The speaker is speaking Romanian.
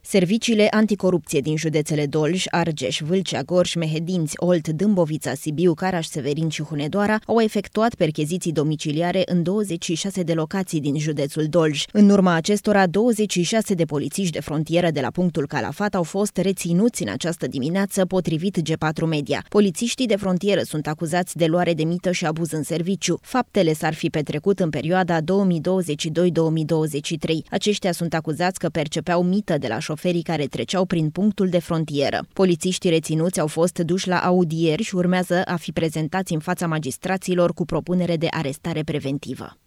Serviciile anticorupție din județele Dolj, Argeș, Vâlcea, Gorj, Mehedinți, Olt, Dâmbovița, Sibiu, Caraș-Severin și Hunedoara au efectuat percheziții domiciliare în 26 de locații din județul Dolj. În urma acestora, 26 de polițiști de frontieră de la punctul Calafat au fost reținuți în această dimineață, potrivit G4 Media. Polițiștii de frontieră sunt acuzați de luare de mită și abuz în serviciu. Faptele s-ar fi petrecut în perioada 2022-2023. Aceștia sunt acuzați că percepeau mită de la șoferii care treceau prin punctul de frontieră. Polițiștii reținuți au fost duși la audieri și urmează a fi prezentați în fața magistraților cu propunere de arestare preventivă.